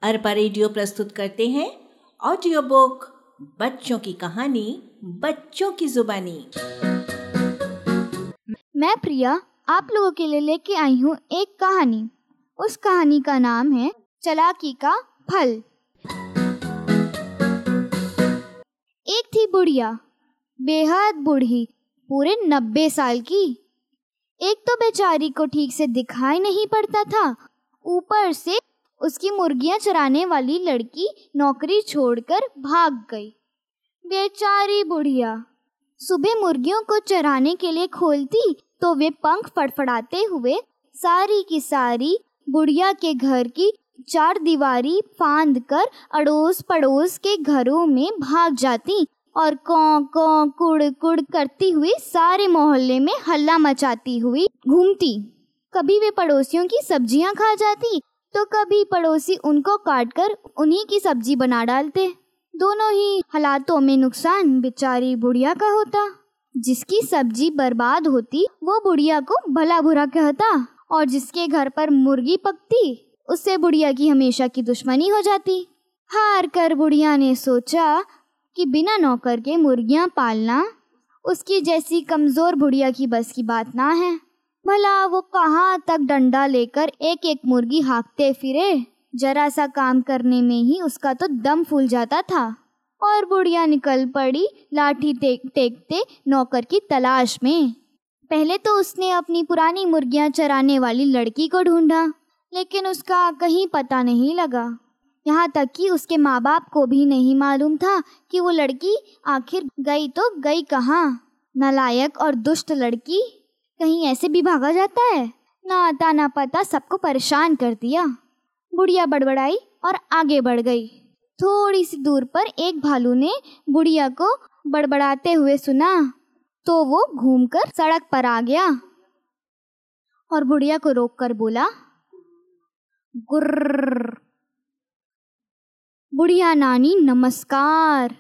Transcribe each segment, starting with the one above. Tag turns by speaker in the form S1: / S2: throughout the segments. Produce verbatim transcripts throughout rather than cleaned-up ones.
S1: Arpa radio प्रस्तुत करते हैं ऑडियो बुक बच्चों की कहानी बच्चों की जुबानी।
S2: मैं प्रिया आप लोगों के लिए लेके आई हूँ एक कहानी। उस कहानी का नाम है चालाकी का फल। एक थी बुढ़िया, बेहद बूढ़ी, पूरे नब्बे साल की। एक तो बेचारी को ठीक से दिखाई नहीं पड़ता था, ऊपर से उसकी मुर्गियां चराने वाली लड़की नौकरी छोड़कर भाग गई। बेचारी बुढ़िया सुबह मुर्गियों को चराने के लिए खोलती तो वे पंख फड़फड़ाते हुए सारी की सारी बुढ़िया के घर की चार दीवारी फांद कर अड़ोस पड़ोस के घरों में भाग जाती और कौं कौं कुड़ कुड़ करती हुई सारे मोहल्ले में हल्ला मचाती हुई घूमती। कभी वे पड़ोसियों की सब्जियां खा जाती तो कभी पड़ोसी उनको काटकर उन्हीं की सब्जी बना डालते। दोनों ही हालातों में नुकसान बेचारी बुढ़िया का होता। जिसकी सब्जी बर्बाद होती वो बुढ़िया को भला बुरा कहता और जिसके घर पर मुर्गी पकती उससे बुढ़िया की हमेशा की दुश्मनी हो जाती। हार कर बुढ़िया ने सोचा कि बिना नौकर के मुर्गियां पालना उसकी जैसी कमजोर बुढ़िया की बस की बात ना है। भला वो कहाँ तक डंडा लेकर एक एक मुर्गी हाँकते फिरे। जरा सा काम करने में ही उसका तो दम फूल जाता था और बुढ़िया निकल पड़ी लाठी टेक टेकते नौकर की तलाश में। पहले तो उसने अपनी पुरानी मुर्गियां चराने वाली लड़की को ढूंढा, लेकिन उसका कहीं पता नहीं लगा। यहाँ तक कि उसके माँ बाप को भी नहीं मालूम था कि वो लड़की आखिर गई तो गई कहाँ। नालायक और दुष्ट लड़की, कहीं ऐसे भी भागा जाता है? ना आता ना पता सबको परेशान कर दिया। बुढ़िया बड़बड़ाई और आगे बढ़ गई। थोड़ी सी दूर पर एक भालू ने बुढ़िया को बड़बड़ाते हुए सुना तो वो घूमकर सड़क पर आ गया और बुढ़िया को रोककर बोला, गुर्र। बुढ़िया नानी नमस्कार।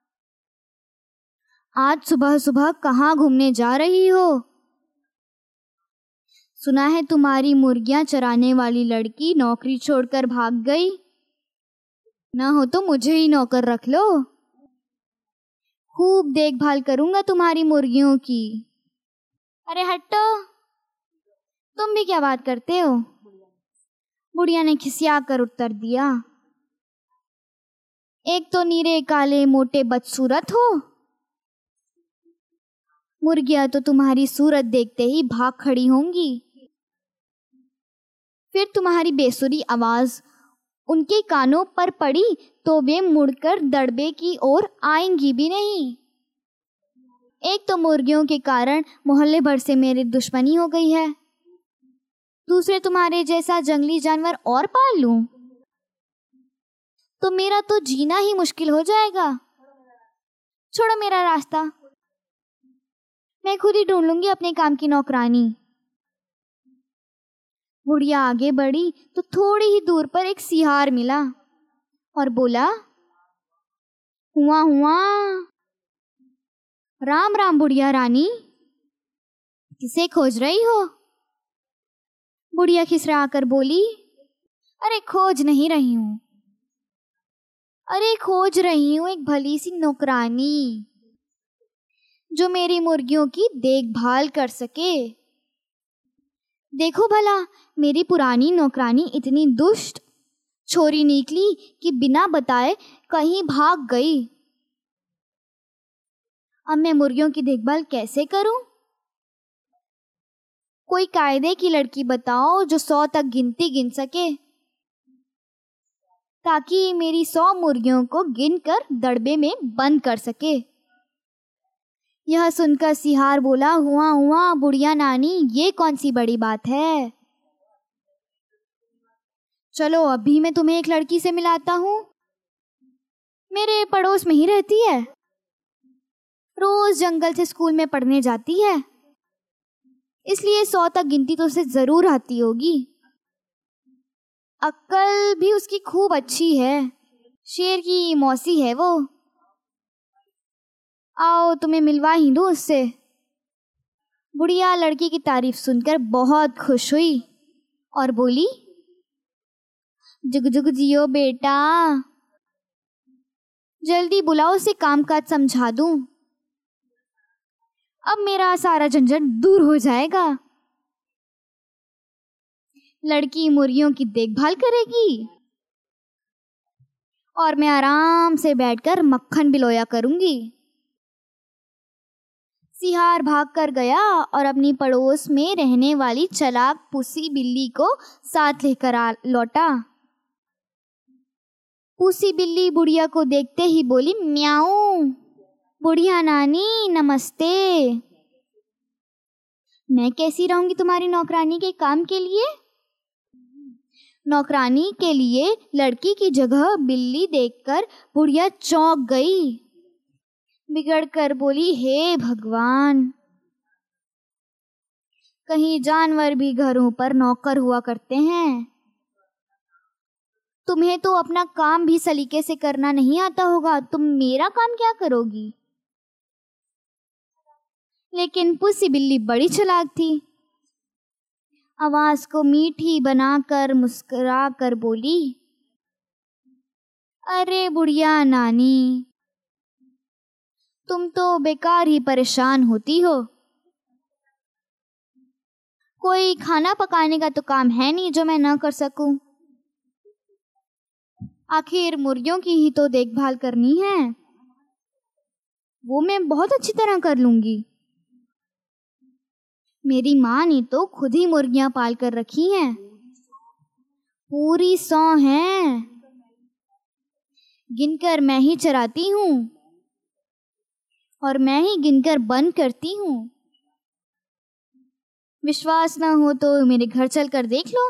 S2: आज सुबह सुबह कहाँ घूमने जा रही हो? सुना है तुम्हारी मुर्गियां चराने वाली लड़की नौकरी छोड़कर भाग गई। ना हो तो मुझे ही नौकर रख लो, खूब देखभाल करूंगा तुम्हारी मुर्गियों की। अरे हटो, तुम भी क्या बात करते हो? बुढ़िया ने खिसिया कर उत्तर दिया, एक तो नीरे काले मोटे बदसूरत हो, मुर्गियां तो तुम्हारी सूरत देखते ही भाग खड़ी होंगी। फिर तुम्हारी बेसुरी आवाज उनके कानों पर पड़ी तो वे मुड़कर दड़बे की ओर आएंगी भी नहीं। एक तो मुर्गियों के कारण मोहल्ले भर से मेरी दुश्मनी हो गई है, दूसरे तुम्हारे जैसा जंगली जानवर और पाल लूं तो मेरा तो जीना ही मुश्किल हो जाएगा। छोड़ो मेरा रास्ता, मैं खुद ही ढूंढ लूंगी अपने काम की नौकरानी। बुढ़िया आगे बढ़ी तो थोड़ी ही दूर पर एक सियार मिला और बोला, हुआ हुआ। राम राम बुढ़िया रानी, किसे खोज रही हो? बुढ़िया खिसरा कर बोली, अरे खोज नहीं रही हूँ, अरे खोज रही हूँ एक भली सी नौकरानी जो मेरी मुर्गियों की देखभाल कर सके। देखो भला मेरी पुरानी नौकरानी इतनी दुष्ट छोरी निकली कि बिना बताए कहीं भाग गई। अब मैं मुर्गियों की देखभाल कैसे करूं? कोई कायदे की लड़की बताओ जो सौ तक गिनती गिन सके, ताकि मेरी सौ मुर्गियों को गिनकर दड़बे में बंद कर सके। यह सुनकर सियार बोला, हुआ हुआ बुढ़िया नानी, ये कौन सी बड़ी बात है। चलो अभी मैं तुम्हें एक लड़की से मिलाता हूँ, मेरे पड़ोस में ही रहती है, रोज जंगल से स्कूल में पढ़ने जाती है, इसलिए सौ तक गिनती तो उसे जरूर आती होगी। अक्ल भी उसकी खूब अच्छी है, शेर की मौसी है वो। आओ तुम्हें मिलवा ही दूं उससे। बुढ़िया लड़की की तारीफ सुनकर बहुत खुश हुई और बोली, जुग जुग जियो बेटा, जल्दी बुलाओ, उसे कामकाज समझा दूं। अब मेरा सारा झंझट दूर हो जाएगा। लड़की मुर्गियों की देखभाल करेगी और मैं आराम से बैठकर मक्खन बिलोया करूंगी। सिहार भाग कर गया और अपनी पड़ोस में रहने वाली चालाक पुसी बिल्ली को साथ लेकर आ लौटा। पुसी बिल्ली बुढ़िया को देखते ही बोली, म्याऊ। बुढ़िया नानी नमस्ते। मैं कैसी रहूंगी तुम्हारी नौकरानी के काम के लिए? नौकरानी के लिए लड़की की जगह बिल्ली देखकर बुढ़िया चौंक गई। बिगड़ कर बोली, हे भगवान, कहीं जानवर भी घरों पर नौकर हुआ करते हैं। तुम्हें तो अपना काम भी सलीके से करना नहीं आता होगा, तुम मेरा काम क्या करोगी? लेकिन पुसी बिल्ली बड़ी चालाक थी। आवाज को मीठी बनाकर मुस्कुरा कर बोली, अरे बुढ़िया नानी, तुम तो बेकार ही परेशान होती हो। कोई खाना पकाने का तो काम है नहीं जो मैं ना कर सकूं। आखिर मुर्गियों की ही तो देखभाल करनी है, वो मैं बहुत अच्छी तरह कर लूंगी। मेरी माँ ने तो खुद ही मुर्गियां पाल कर रखी हैं, पूरी सौ हैं। गिनकर मैं ही चराती हूँ और मैं ही गिनकर बंद करती हूँ। विश्वास ना हो तो मेरे घर चलकर देख लो।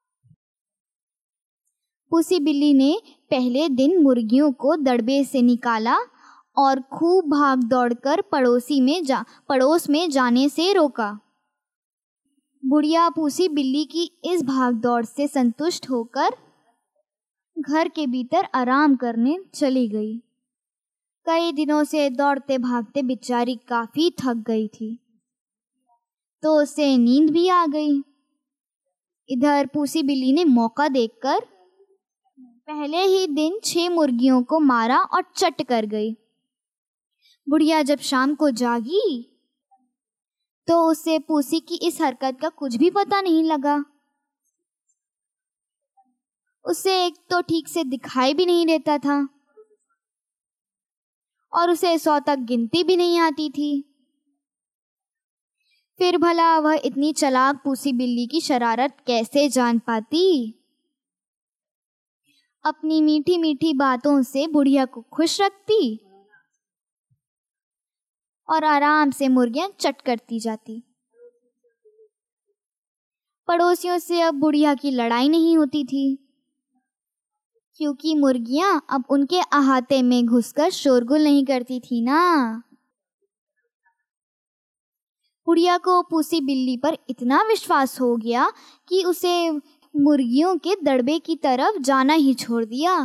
S2: पुसी बिल्ली ने पहले दिन मुर्गियों को दड़बे से निकाला और खूब भाग दौड़कर पड़ोसी में जा पड़ोस में जाने से रोका। बुढ़िया पुसी बिल्ली की इस भाग दौड़ से संतुष्ट होकर घर के भीतर आराम करने चली गई। कई दिनों से दौड़ते भागते बेचारी काफी थक गई थी, तो उसे नींद भी आ गई। इधर पुसी बिल्ली ने मौका देखकर पहले ही दिन छह मुर्गियों को मारा और चट कर गई। बुढ़िया जब शाम को जागी तो उसे पुसी की इस हरकत का कुछ भी पता नहीं लगा। उसे एक तो ठीक से दिखाई भी नहीं देता था और उसे सौ तक गिनती भी नहीं आती थी। फिर भला वह इतनी चालाक पुसी बिल्ली की शरारत कैसे जान पाती? अपनी मीठी मीठी बातों से बुढ़िया को खुश रखती और आराम से मुर्गियां चट करती जाती। पड़ोसियों से अब बुढ़िया की लड़ाई नहीं होती थी, क्योंकि मुर्गियां अब उनके अहाते में घुसकर शोरगुल नहीं करती थी ना। बुढ़िया को पुसी बिल्ली पर इतना विश्वास हो गया कि उसे मुर्गियों के दड़बे की तरफ जाना ही छोड़ दिया।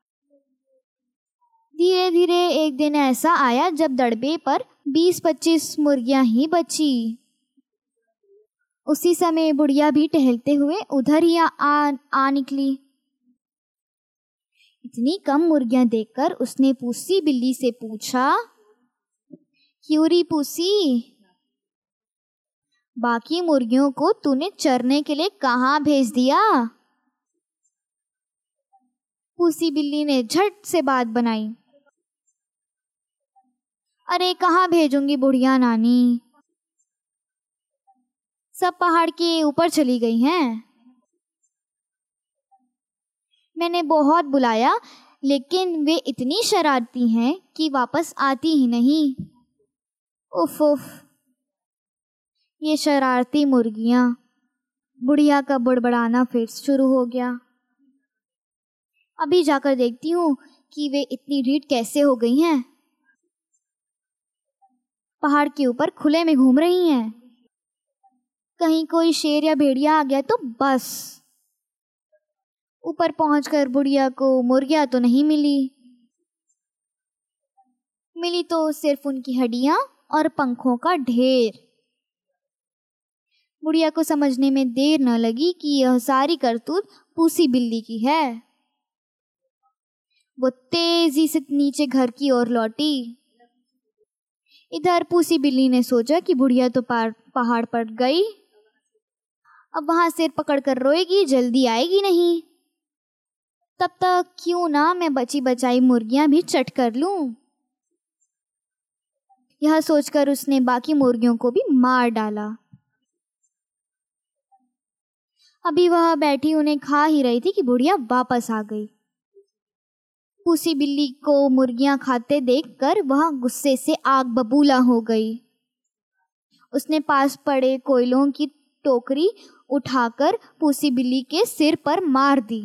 S2: धीरे धीरे एक दिन ऐसा आया जब दड़बे पर बीस पच्चीस मुर्गियां ही बची। उसी समय बुढ़िया भी टहलते हुए उधर ही आ, आ, आ निकली। इतनी कम मुर्गियां देखकर उसने पुसी बिल्ली से पूछा, क्यूरी पुसी, बाकी मुर्गियों को तूने चरने के लिए कहाँ भेज दिया? पुसी बिल्ली ने झट से बात बनाई, अरे कहाँ भेजूंगी बुढ़िया नानी, सब पहाड़ के ऊपर चली गई हैं। मैंने बहुत बुलाया लेकिन वे इतनी शरारती हैं कि वापस आती ही नहीं। उफ उफ, ये शरारती मुर्गियां। बुढ़िया का बड़बड़ाना फिर शुरू हो गया। अभी जाकर देखती हूँ कि वे इतनी ढीठ कैसे हो गई हैं। पहाड़ के ऊपर खुले में घूम रही हैं, कहीं कोई शेर या भेड़िया आ गया तो बस। ऊपर पहुंचकर बुढ़िया को मुर्गियां तो नहीं मिली, मिली तो सिर्फ उनकी हड्डियां और पंखों का ढेर। बुढ़िया को समझने में देर न लगी कि यह सारी करतूत पूसी बिल्ली की है। वो तेजी से नीचे घर की ओर लौटी। इधर पूसी बिल्ली ने सोचा कि बुढ़िया तो पहाड़ पर गई, अब वहां सिर पकड़कर रोएगी, जल्दी आएगी नहीं। तब तक क्यों ना मैं बची बचाई मुर्गियां भी चट कर लूं। यह सोचकर उसने बाकी मुर्गियों को भी मार डाला। अभी वह बैठी उन्हें खा ही रही थी कि बुढ़िया वापस आ गई। पूसी बिल्ली को मुर्गियां खाते देखकर वह गुस्से से आग बबूला हो गई। उसने पास पड़े कोयलों की टोकरी उठाकर पूसी बिल्ली के सिर पर मार दी।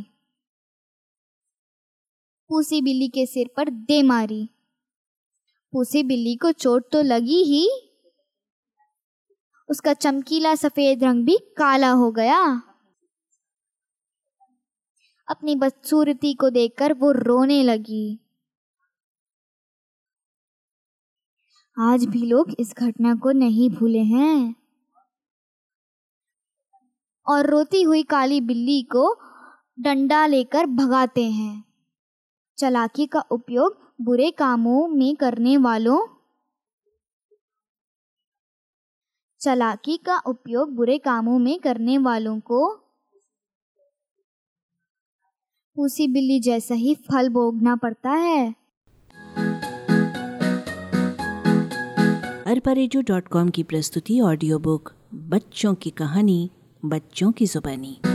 S2: पूसी बिल्ली के सिर पर दे मारी। पूसी बिल्ली को चोट तो लगी ही, उसका चमकीला सफेद रंग भी काला हो गया। अपनी बदसूरती को देखकर वो रोने लगी। आज भी लोग इस घटना को नहीं भूले हैं और रोती हुई काली बिल्ली को डंडा लेकर भगाते हैं। चालाकी का उपयोग बुरे कामों में करने वालों चालाकी का उपयोग बुरे कामों में करने वालों को पूसी बिल्ली जैसा ही फल भोगना पड़ता है।
S1: अरबा डॉट कॉम की प्रस्तुति ऑडियो बुक बच्चों की कहानी बच्चों की जुबानी।